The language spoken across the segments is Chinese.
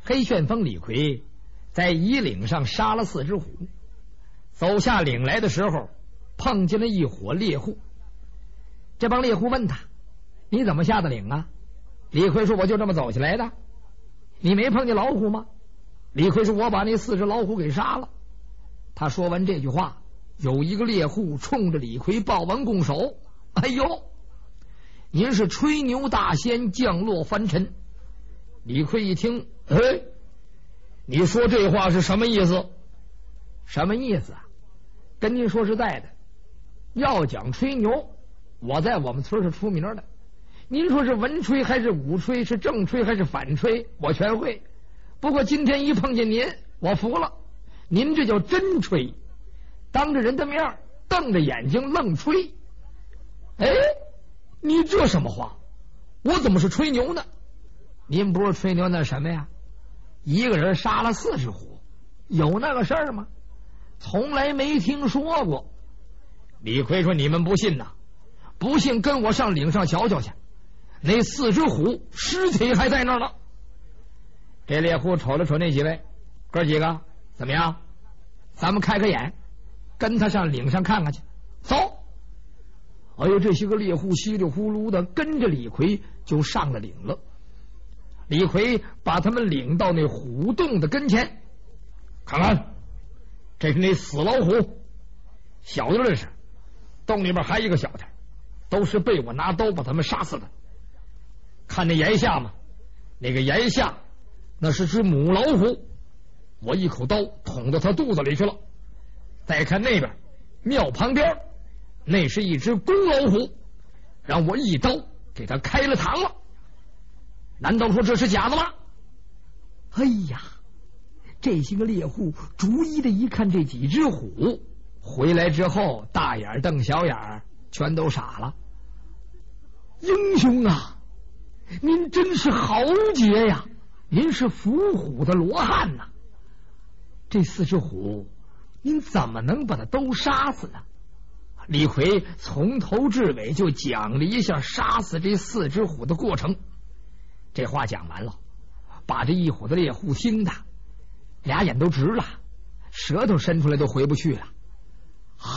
黑旋风李逵在夷岭上杀了4只虎，走下岭来的时候，碰见了一伙猎户。这帮猎户问他：“你怎么下的岭啊？”李逵说：“我就这么走下来的。”“你没碰见老虎吗？”李逵说：“我把那4只老虎给杀了。”他说完这句话，有一个猎户冲着李逵报完拱手：“哎呦，您是吹牛大仙降落凡尘。”李逵一听：“哎，你说这话是什么意思？”“什么意思啊？跟您说实在的，要讲吹牛，我在我们村是出名的。您说是文吹还是武吹，是正吹还是反吹，我全会。不过今天一碰见您，我服了。您这叫真吹，当着人的面瞪着眼睛愣吹。哎，你这什么话？我怎么是吹牛呢？您不是吹牛那什么呀？一个人杀了4只虎，有那个事儿吗？从来没听说过。”李逵说：“你们不信呐？不信跟我上岭上瞧瞧去，那4只虎尸体还在那儿呢。”这猎户瞅了瞅那几位哥几个，怎么样？咱们开开眼，跟他上岭上看看去。走！哎呦，这些个猎户稀里呼噜的跟着李逵就上了岭了。李逵把他们领到那虎洞的跟前，看看，这是那死老虎，小的认识，洞里面还有一个小的，都是被我拿刀把他们杀死的。看那檐下嘛，那个檐下那是只母老虎，我一口刀捅到他肚子里去了。再看那边庙旁边，那是一只公老虎，让我一刀给他开了膛了。难道说这是假的吗？哎呀，这些个猎户逐一的一看这几只虎，回来之后大眼瞪小眼，全都傻了。英雄啊，您真是豪杰呀！您是伏虎的罗汉呐！这4只虎，您怎么能把它都杀死呢？李逵从头至尾就讲了一下杀死这4只虎的过程。这话讲完了，把这一伙的猎户听的俩眼都直了，舌头伸出来都回不去了。啊，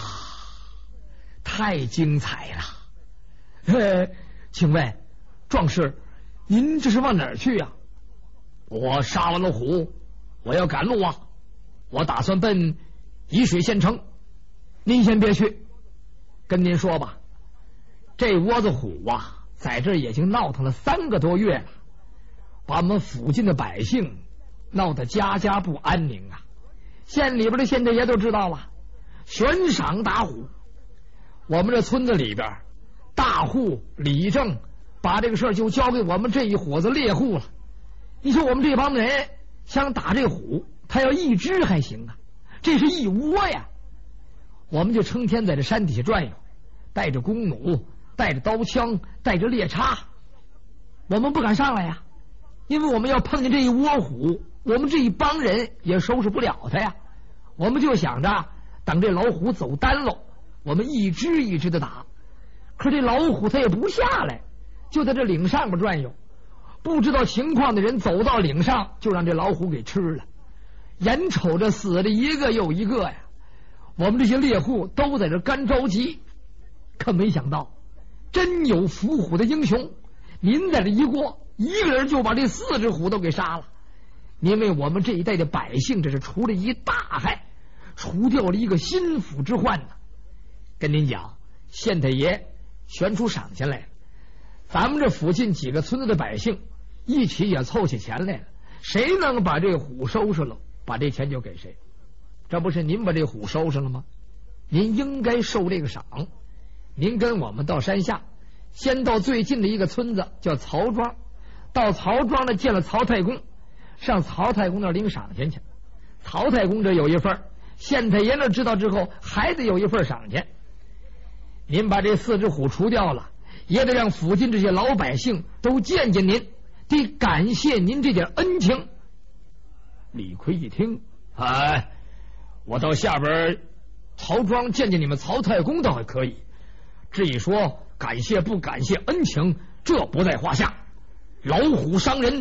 太精彩了！请问壮士，您这是往哪儿去呀？我杀完了虎，我要赶路啊！我打算奔沂水县城。您先别去，跟您说吧，这窝子虎啊，在这已经闹腾了3个多月了，把我们附近的百姓闹得家家不安宁啊！县里边的县太爷都知道了，悬赏打虎。我们这村子里边大户李正把这个事儿就交给我们这一伙子猎户了。你说我们这帮人想打这虎，他要一只还行啊，这是一窝呀！我们就成天在这山底下转悠，带着弓弩，带着刀枪，带着猎叉，我们不敢上来呀，因为我们要碰见这一窝虎，我们这一帮人也收拾不了他呀。我们就想着等这老虎走单喽，我们一只一只的打。可这老虎他也不下来，就在这岭上边转悠。不知道情况的人走到岭上，就让这老虎给吃了。眼瞅着死了一个又一个呀，我们这些猎户都在这干着急。可没想到，真有伏虎的英雄，您在这一过，一个人就把这4只虎都给杀了。您为我们这一代的百姓，这是除了一大害，除掉了一个心腹之患呢。跟您讲，县太爷悬出赏钱来了，咱们这附近几个村子的百姓一起也凑起钱来了，谁能把这虎收拾了，把这钱就给谁。这不是您把这虎收拾了吗？您应该受这个赏。您跟我们到山下，先到最近的一个村子叫曹庄，到曹庄呢见了曹太公，上曹太公那领赏钱去。曹太公这有一份，县太爷那知道之后还得有一份赏钱。您把这4只虎除掉了，也得让附近这些老百姓都见见您，得感谢您这点恩情。李逵一听，哎，我到下边曹庄见见你们曹太公倒还可以，至于说感谢不感谢恩情，这不在话下。老虎伤人，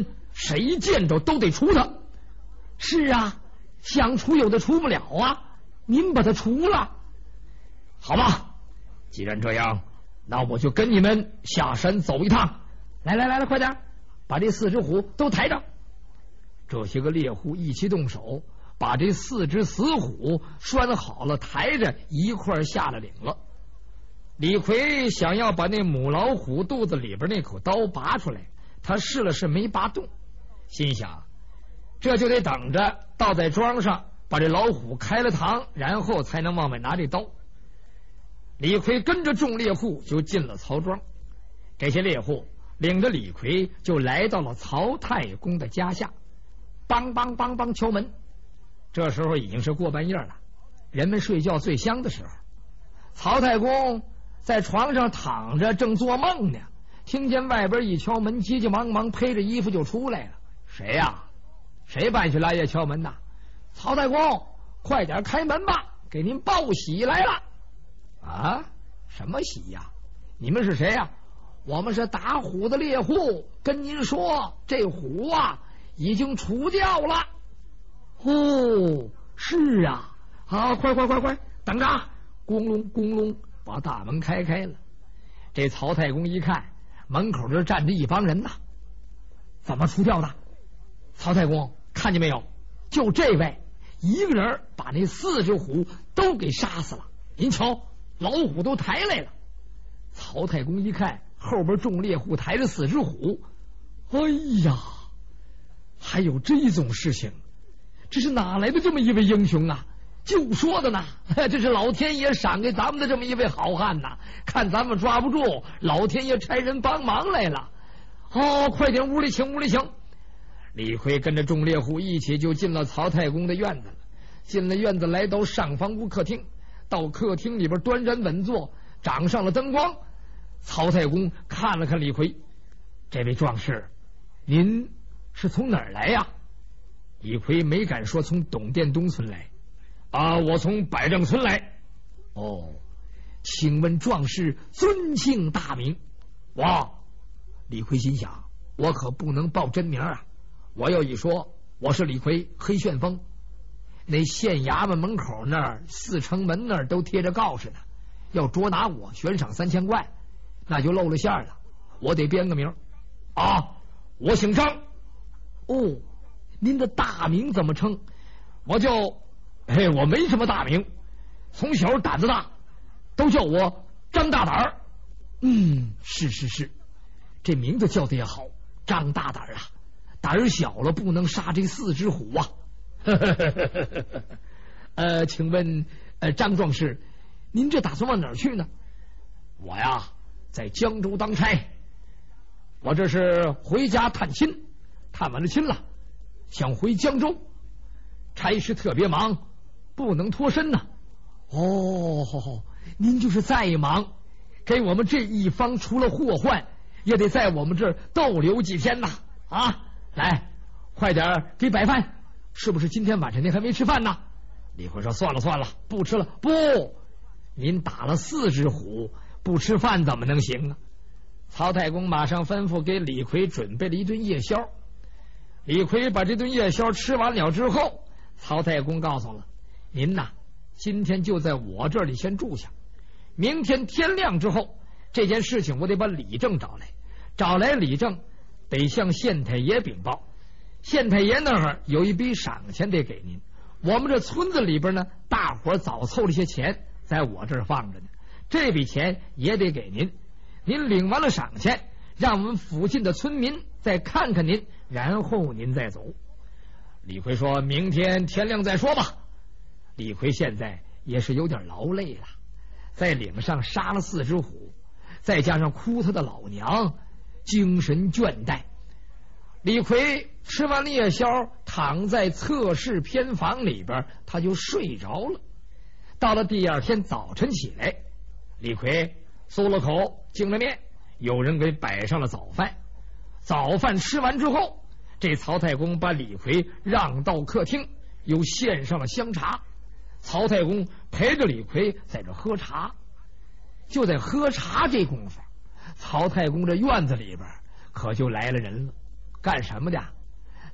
谁见着都得除他。是啊，想除有的除不了啊，您把他除了。好吧，既然这样，那我就跟你们下山走一趟。来，快点，把这4只虎都抬着。这些个猎户一起动手，把这4只死虎拴好了，抬着一块下了岭了。李逵想要把那母老虎肚子里边那口刀拔出来，他试了试没拔动，心想这就得等着到在庄上把这老虎开了膛，然后才能往外拿这刀。李逵跟着众猎户就进了曹庄，这些猎户领着李逵就来到了曹太公的家下，梆梆梆梆敲门。这时候已经是过半夜了，人们睡觉最香的时候。曹太公在床上躺着正做梦呢，听见外边一敲门，急急忙忙披着衣服就出来了。谁呀？谁半夜来夜敲门呐？曹太公，快点开门吧，给您报喜来了。啊，什么喜呀？你们是谁呀？我们是打虎的猎户，跟您说，这虎啊已经除掉了。哦，是啊，好，快，等着，咣隆咣隆，把大门开了。这曹太公一看，门口这站着一帮人呐，怎么除掉的？曹太公看见没有？就这位一个人把那4只虎都给杀死了。您瞧，老虎都抬来了。曹太公一看后边众猎户抬着4只虎，哎呀，还有这种事情，这是哪来的这么一位英雄啊？就说的呢，这是老天爷赏给咱们的这么一位好汉呐！看咱们抓不住，老天爷差人帮忙来了。哦，快点屋里请。李逵跟着众猎户一起就进了曹太公的院子了。进了院子，来到上房屋客厅，到客厅里边端然稳坐，掌上了灯光。曹太公看了看李逵，这位壮士，您是从哪儿来呀？李逵没敢说从董店东村来。啊，我从百丈村来。哦，请问壮士尊姓大名？哇，李逵心想，我可不能报真名啊！我要一说我是李逵，黑旋风，那县衙门门口那儿、4城门那儿都贴着告示呢，要捉拿我，悬赏3000贯，那就露了馅了。我得编个名啊！我姓张。哦，您的大名怎么称？我叫……我没什么大名，从小胆子大，都叫我张大胆儿。是，这名字叫的也好，张大胆啊，胆儿小了不能杀这4只虎啊。请问张壮士，您这打算往哪儿去呢？我呀，在江州当差，我这是回家探亲，探完了亲了，想回江州，差事特别忙，不能脱身呐。哦，您就是再忙，给我们这一方除了祸患，也得在我们这儿逗留几天呐。啊，来，快点给摆饭，是不是今天晚上您还没吃饭呢？李逵说算了，不吃了。不，您打了4只虎，不吃饭怎么能行啊？曹太公马上吩咐给李逵准备了一顿夜宵。李逵把这顿夜宵吃完了之后，曹太公告诉了，您呐，今天就在我这里先住下，明天天亮之后，这件事情我得把李正找来李正得向县太爷禀报，县太爷那儿有一笔赏钱得给您。我们这村子里边呢，大伙早凑了些钱，在我这儿放着呢，这笔钱也得给您。您领完了赏钱，让我们附近的村民再看看您，然后您再走。李逵说明天天亮再说吧。李逵现在也是有点劳累了，在岭上杀了4只虎，再加上哭他的老娘，精神倦怠。李逵吃完了夜宵，躺在侧室偏房里边，他就睡着了。到了第2天早晨起来，李逵漱了口，净了面，有人给摆上了早饭。早饭吃完之后，这曹太公把李逵让到客厅，又献上了香茶。曹太公陪着李逵在这喝茶。就在喝茶这功夫，曹太公这院子里边可就来了人了。干什么的？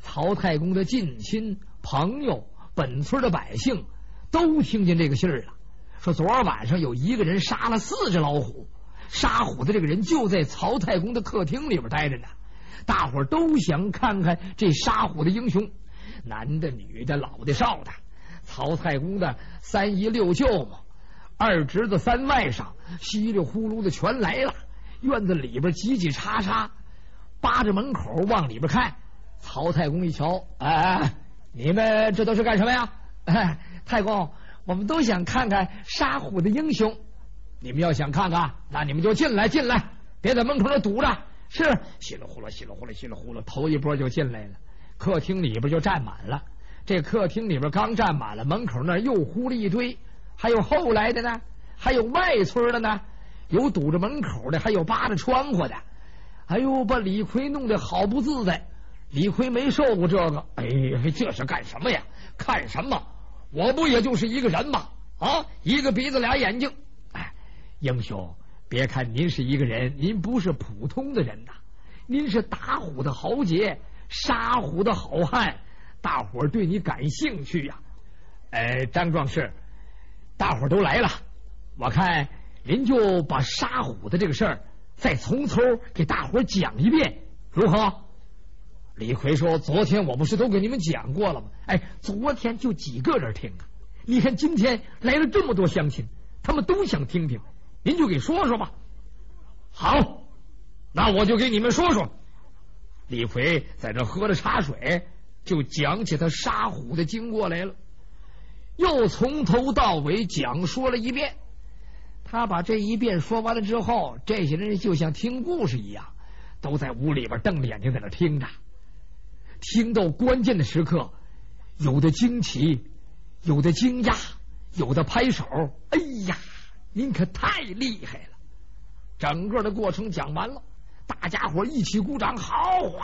曹太公的近亲朋友、本村的百姓都听见这个信儿了，说昨儿晚上有一个人杀了4只老虎，杀虎的这个人就在曹太公的客厅里边待着呢。大伙儿都想看看这杀虎的英雄，男的、女的、老的、少的。曹太公的3姨6舅母、2侄子3外甥稀里呼噜的全来了，院子里边挤挤叉叉，扒着门口往里边看。曹太公一瞧，你们这都是干什么呀？太公，我们都想看看杀虎的英雄。你们要想看看，那你们就进来，别在门口那堵着。是，稀里呼噜，头一波就进来了，客厅里边就站满了。这客厅里边刚站满了，门口那又呼了一堆，还有后来的呢，还有外村的呢，有堵着门口的，还有扒着窗户的。哎呦，把李逵弄得好不自在。李逵没受过这个，这是干什么呀？看什么？我不也就是一个人吗？一个鼻子俩眼睛。英雄，别看您是一个人，您不是普通的人呐，您是打虎的豪杰，杀虎的好汉，大伙儿对你感兴趣呀。张壮士，大伙儿都来了，我看您就把杀虎的这个事儿再从头给大伙儿讲一遍，如何？李逵说：昨天我不是都给你们讲过了吗？昨天就几个人听啊，你看今天来了这么多乡亲，他们都想听听，您就给说说吧。好，那我就给你们说说。李逵在这喝着茶水，就讲起他杀虎的经过来了，又从头到尾讲说了一遍。他把这一遍说完了之后，这些人就像听故事一样，都在屋里边瞪着眼睛在那听着。听到关键的时刻，有的惊奇，有的惊讶，有的拍手。哎呀，您可太厉害了！整个的过程讲完了，大家伙一起鼓掌，好啊！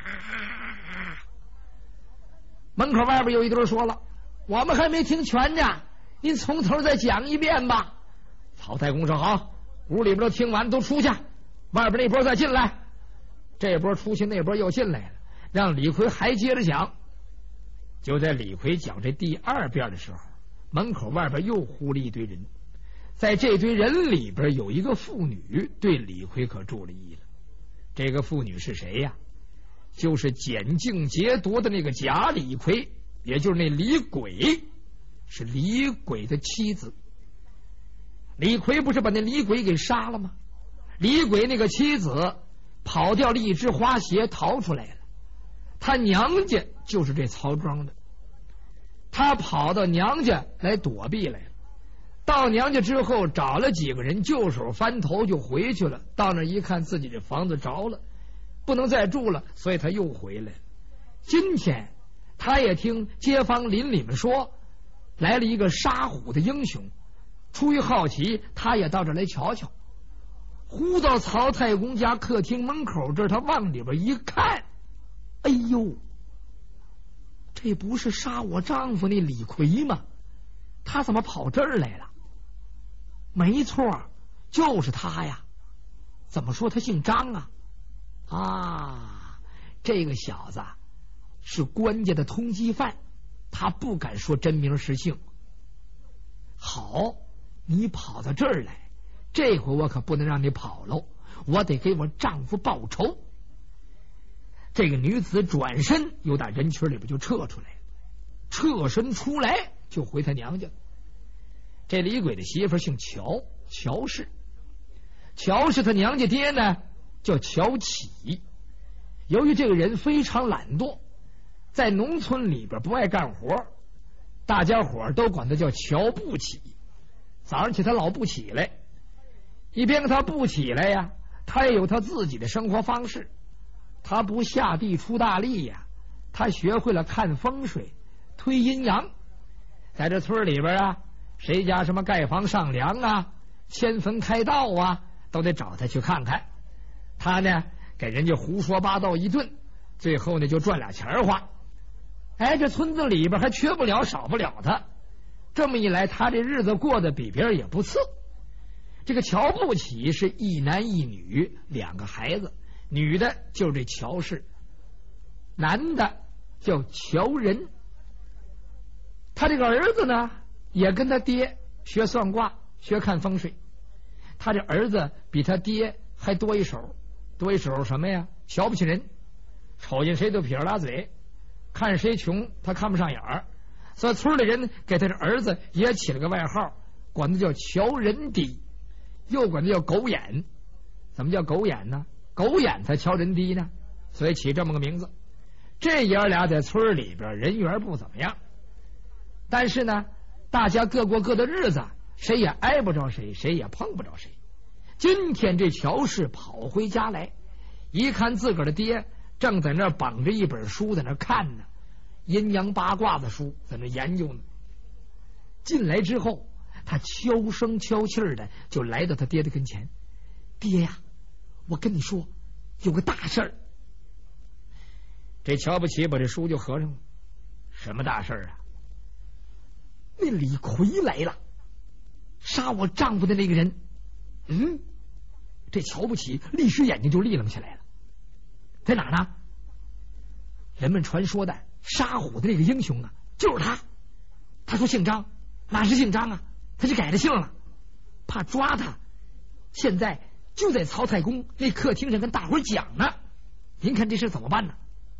门口外边有一对说了：我们还没听全呢，您从头再讲一遍吧。曹太公说：好，屋里边都听完，都出去，外边那波再进来。这波出去，那波又进来了，让李逵还接着讲。就在李逵讲这第2遍的时候，门口外边又呼了一堆人。在这堆人里边有一个妇女对李逵可注了意了。这个妇女是谁呀？就是捡净劫夺的那个假李逵，也就是那李鬼，是李鬼的妻子。李逵不是把那李鬼给杀了吗？李鬼那个妻子跑掉了一只花鞋，逃出来了。他娘家就是这曹庄的，他跑到娘家来躲避来了。到娘家之后，找了几个人就手翻头就回去了。到那一看，自己这房子着了，不能再住了，所以他又回来了。今天他也听街坊邻里们说来了一个杀虎的英雄，出于好奇，他也到这来瞧瞧。忽到曹太公家客厅门口这儿，他往里边一看，哎呦，这不是杀我丈夫那李逵吗？他怎么跑这儿来了？没错，就是他呀。怎么说他姓张啊？这个小子是官家的通缉犯，他不敢说真名实姓。好，你跑到这儿来，这回我可不能让你跑喽，我得给我丈夫报仇。这个女子转身又打人群里边就撤出来了，侧身出来就回他娘家。这李鬼的媳妇姓乔，乔氏。乔氏他娘家爹呢叫乔启。由于这个人非常懒惰，在农村里边不爱干活，大家伙都管他叫乔不起。早上起他老不起来，一边他不起来呀，他也有他自己的生活方式。他不下地出大力呀，他学会了看风水、推阴阳。在这村里边啊，谁家什么盖房上梁啊、迁坟开道啊，都得找他去看看。他呢给人家胡说八道一顿，最后呢就赚俩钱花。这村子里边还缺不了少不了他。这么一来，他这日子过得比别人也不次。这个乔不起是一男一女2个孩子，女的就是这乔氏，男的叫乔仁。他这个儿子呢，也跟他爹学算卦，学看风水。他这儿子比他爹还多一手，多一手什么呀？瞧不起人，瞅见谁都撇着拉嘴，看谁穷他看不上眼儿。所以村里人给他这儿子也起了个外号，管他叫乔仁低，又管他叫狗眼。怎么叫狗眼呢？狗眼才乔仁低呢，所以起这么个名字。这爷俩在村里边人缘不怎么样，但是呢，大家各过各的日子，谁也挨不着谁，谁也碰不着谁。今天这乔氏跑回家来，一看自个儿的爹正在那绑着一本书在那看呢，阴阳八卦的书在那研究呢。进来之后，他悄声悄气的就来到他爹的跟前。爹呀，我跟你说有个大事儿。这瞧不起把这书就合上了。什么大事儿啊？那李逵来了，杀我丈夫的那个人。这瞧不起立时眼睛就立楞起来了。在哪呢？人们传说的杀虎的那个英雄啊，就是他。他说姓张，哪是姓张啊？他就改了姓了，怕抓他。现在就在曹太公那客厅上跟大伙讲呢。您看这事怎么办呢？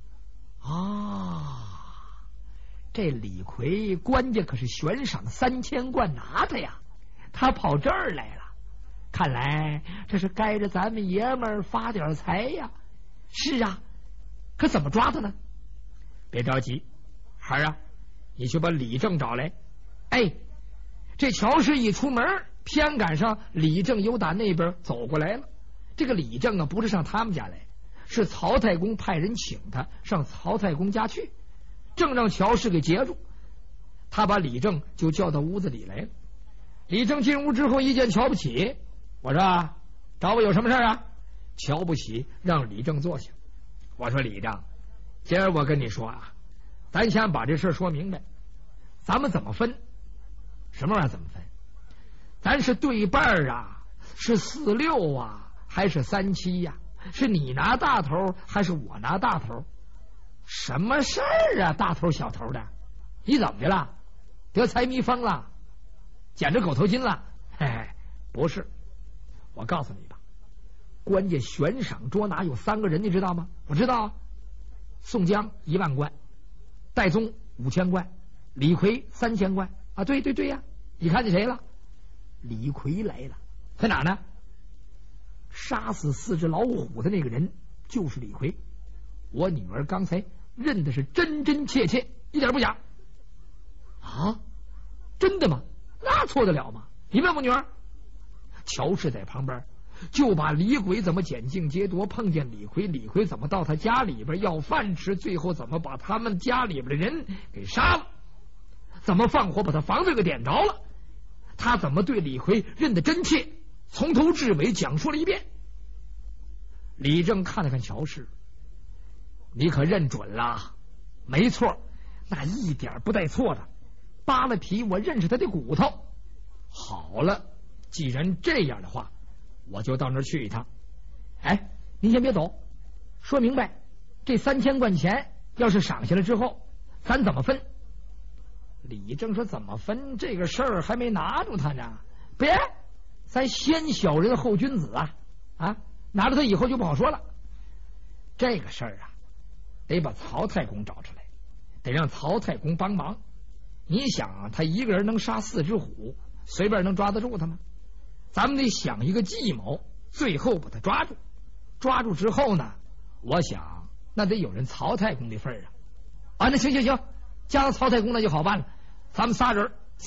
这李逵官家可是悬赏3000贯拿他呀，他跑这儿来了，看来这是该着咱们爷们儿发点财呀。是啊，可怎么抓他呢？别着急，孩儿啊，你去把李正找来。这乔氏一出门，偏赶上李正由打那边走过来了。这个李正啊，不是上他们家来，是曹太公派人请他上曹太公家去，正让乔氏给截住。他把李正就叫到屋子里来了。李正进屋之后一见瞧不起，我说找我有什么事啊？瞧不起让李正坐下。我说李正，今儿我跟你说啊，咱先把这事说明白，咱们怎么分？什么玩意儿怎么分？咱是对半啊，是4-6啊，还是3-7呀？是你拿大头还是我拿大头？什么事儿啊？大头小头的，你怎么的了？得财迷疯了？捡着狗头金了？不是，我告诉你吧，官家悬赏捉拿有3个人，你知道吗？我知道啊。宋江1万贯，戴宗5000贯，李逵3000贯啊！对呀，你看见谁了？李逵来了，在哪呢？杀死4只老虎的那个人就是李逵。我女儿刚才认的是真真切切，一点不假。啊，真的吗？那错得了吗？你问我女儿。乔氏在旁边就把李鬼怎么捡尽劫夺，碰见李逵，李逵怎么到他家里边要饭吃，最后怎么把他们家里边的人给杀了，怎么放火把他房子给点着了，他怎么对李逵认得真切，从头至尾讲述了一遍。李正看了看乔氏，你可认准了？没错，那一点不带错的，扒了皮我认识他的骨头。好了，既然这样的话，我就到那儿去一趟。您先别走，说明白，这3000贯钱要是赏下来之后，咱怎么分？李正说怎么分？这个事儿还没拿住他呢。别，咱先小人后君子啊！拿着他以后就不好说了。这个事儿啊，得把曹太公找出来，得让曹太公帮忙。你想他一个人能杀4只虎，随便能抓得住他吗？咱们得想一个计谋，最后把他抓住。抓住之后呢，我想那得有人曹太公的份儿啊！那行，加上曹太公那就好办了。咱们仨人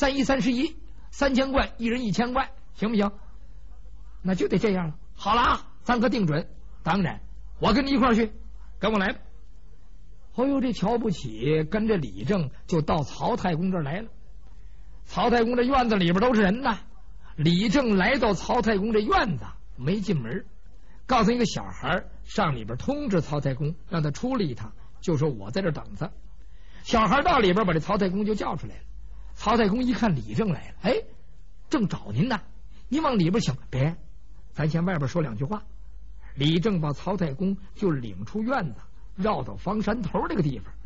，3131，3000贯，一人1000贯，行不行？那就得这样了。好了啊，咱可定准。当然，我跟你一块儿去，跟我来吧。这瞧不起跟着李正就到曹太公这儿来了。曹太公这院子里边都是人呐。李正来到曹太公这院子，没进门，告诉一个小孩上里边通知曹太公，让他出来一趟，就说我在这等他。小孩到里边把这曹太公就叫出来了。曹太公一看李正来了，正找您呢，您往里边请。别，咱先外边说2句话。李正把曹太公就领出院子，绕到房山头这个地方，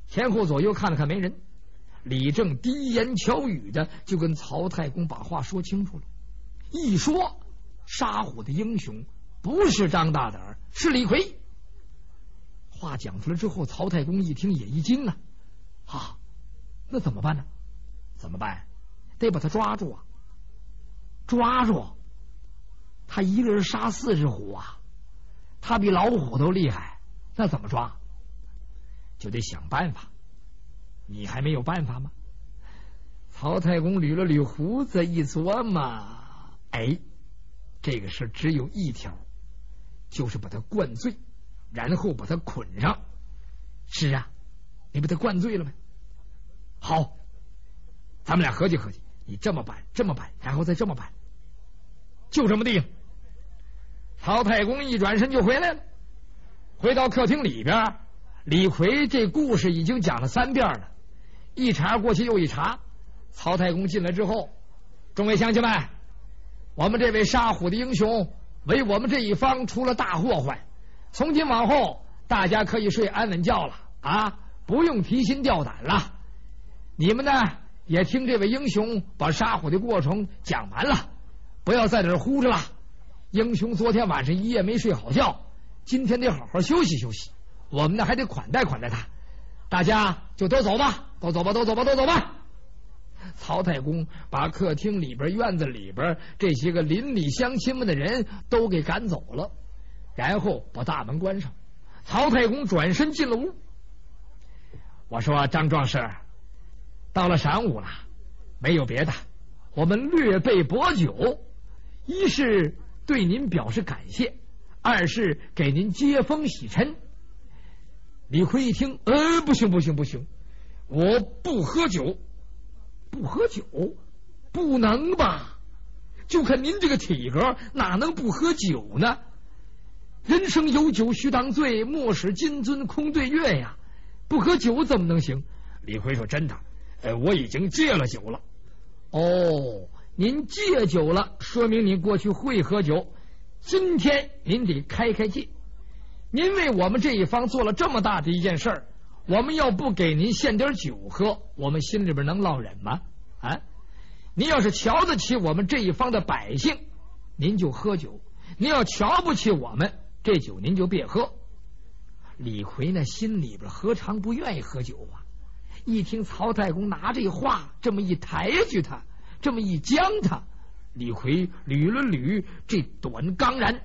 前后左右看了看没人，李正低言巧语的就跟曹太公把话说清楚了。一说杀虎的英雄不是张大胆，是李逵。话讲出来之后，曹太公一听也一惊啊！啊，那怎么办呢？怎么办？得把他抓住啊！抓住！他一个人杀4只虎啊！他比老虎都厉害，那怎么抓？就得想办法。你还没有办法吗？曹太公捋了捋胡子，一琢磨，哎，这个事只有一条，就是把他灌醉，然后把他捆上。是啊，你把他灌醉了没？好，咱们俩合计合计，你这么办，这么办，然后再这么办，就这么地。曹太公一转身就回来了，回到客厅里边，李逵这故事已经讲了3遍了，一茬过去又一茬。曹太公进来之后，众位乡亲们，我们这位杀虎的英雄为我们这一方出了大祸患，从今往后大家可以睡安稳觉了啊，不用提心吊胆了。你们呢也听这位英雄把杀虎的过程讲完了，不要在这儿呼着了。英雄昨天晚上一夜没睡好觉，今天得好好休息休息，我们呢还得款待款待他。大家就都走吧，都走吧，都走吧，都走吧。曹太公把客厅里边、院子里边这些个邻里乡亲们的人都给赶走了，然后把大门关上。曹太公转身进了屋。我说张壮士，到了晌午了，没有别的，我们略备薄酒，一是对您表示感谢，二是给您接风洗尘。李逵一听，不行不行不行，我不喝酒。不喝酒？不能吧？就看您这个体格，哪能不喝酒呢？人生有酒须当醉，莫使金樽空对月呀！不喝酒怎么能行？李逵说：“真的，我已经戒了酒了。”哦，您戒酒了，说明您过去会喝酒。今天您得开开戒。您为我们这一方做了这么大的一件事儿，我们要不给您献点酒喝，我们心里边能落忍吗？啊，您要是瞧得起我们这一方的百姓，您就喝酒；您要瞧不起我们，这酒您就别喝。李逵呢，心里边何尝不愿意喝酒啊？一听曹太公拿这话这么一抬举他，这么一将他，李逵捋了捋这短钢髯，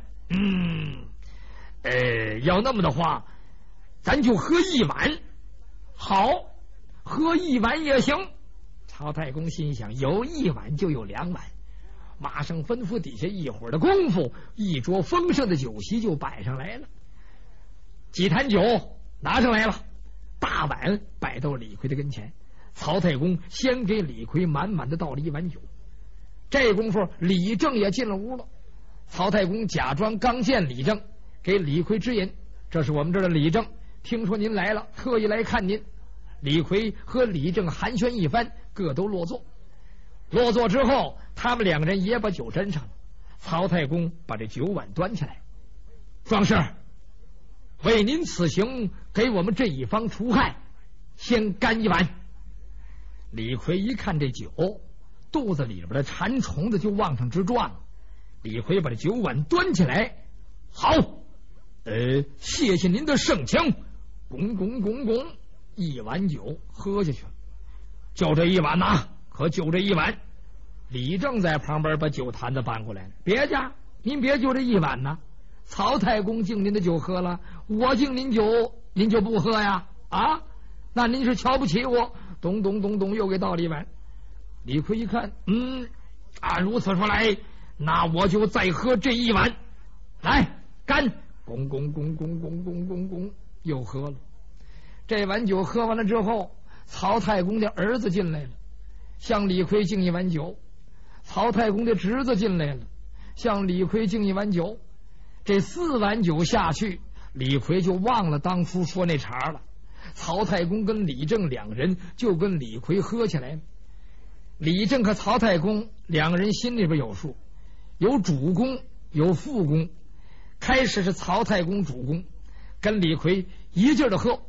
要那么的话，咱就喝1碗。好，喝1碗也行。曹太公心想，有1碗就有2碗，马上吩咐底下一会儿的功夫，一桌丰盛的酒席就摆上来了。几坛酒拿上来了，大碗摆到李逵的跟前。曹太公先给李逵满满的倒了1碗酒。这功夫李正也进了屋了。曹太公假装刚见李正，给李逵支引：“这是我们这儿的李正，听说您来了，特意来看您。”李逵和李正寒暄一番，各都落座。落座之后，他们2个人也把酒斟上了。曹太公把这酒碗端起来：“壮士，为您此行给我们这一方除害，先干1碗。”李逵一看这酒，肚子里边的馋虫子就往上直转。李逵把这酒碗端起来：“好，谢谢您的盛情。”拱拱拱拱，1碗酒喝下去了。就这1碗呐，可就这1碗。李正在旁边把酒坛子搬过来了：“别家，您别就这1碗呐。曹太公敬您的酒喝了，我敬您酒，您就不喝呀？啊，那您是瞧不起我？”咚咚咚咚，又给倒了1碗。李逵一看，如此说来，那我就再喝这1碗。来，干！拱拱拱拱拱拱拱拱，又喝了。这碗酒喝完了之后，曹太公的儿子进来了，向李逵敬1碗酒。曹太公的侄子进来了，向李逵敬1碗酒。这4碗酒下去，李逵就忘了当初说那茬了。曹太公跟李正2个人就跟李逵喝起来了。李正和曹太公2个人心里边有数，有主公有副公。开始是曹太公主公，跟李逵一劲儿的喝。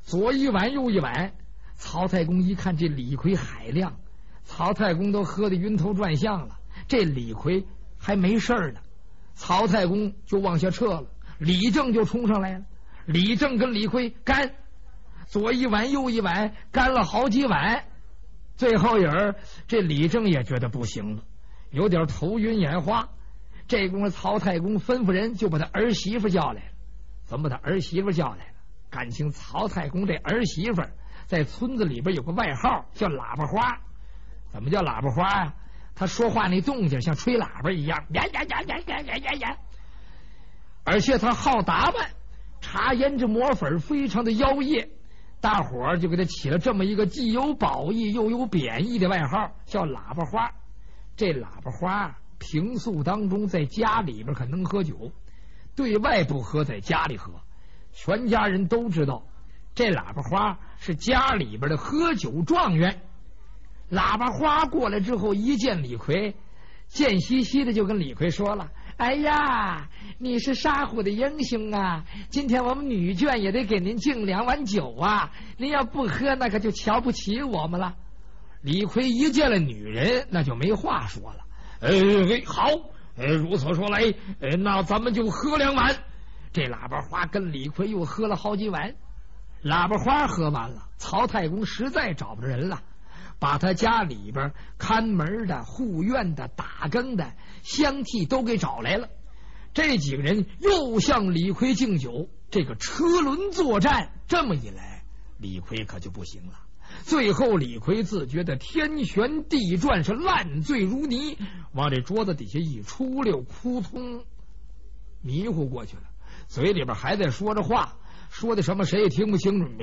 左一碗右一碗。曹太公一看这李逵海量，曹太公都喝得晕头转向了，这李逵还没事呢。曹太公就往下撤了，李正就冲上来了。李正跟李逵干，左一碗右一碗，干了好几碗。最后这李正也觉得不行了，有点头晕眼花。这功夫曹太公吩咐人就把他儿媳妇叫来了。怎么把他儿媳妇叫来了？感情曹太公这儿媳妇在村子里边有个外号叫喇叭花。怎么叫喇叭花啊？他说话那动静像吹喇叭一样，呀呀呀呀呀呀呀呀！而且他好打扮，茶胭脂抹粉非常的妖艳，大伙儿就给他起了这么一个既有褒义又有贬义的外号，叫喇叭花。这喇叭花平素当中在家里边可能喝酒，对外不喝，在家里喝。全家人都知道这喇叭花是家里边的喝酒状元。喇叭花过来之后一见李逵，贱兮兮的就跟李逵说了：哎呀，你是沙虎的英雄啊，今天我们女眷也得给您敬2碗酒啊，您要不喝那可就瞧不起我们了。李逵一见了女人那就没话说了。好，如此说来，那咱们就喝2碗。这喇叭花跟李逵又喝了好几碗。喇叭花喝完了，曹太公实在找不着人了，把他家里边看门的、护院的、打更的、香替都给找来了。这几个人又向李逵敬酒，这个车轮作战，这么一来，李逵可就不行了。最后李逵自觉得天旋地转，是烂醉如泥，往这桌子底下一出溜，扑通迷糊过去了，嘴里边还在说着话，说的什么谁也听不清楚。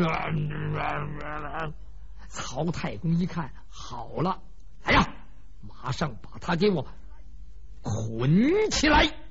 曹太公一看好了，哎呀，马上把他给我捆起来。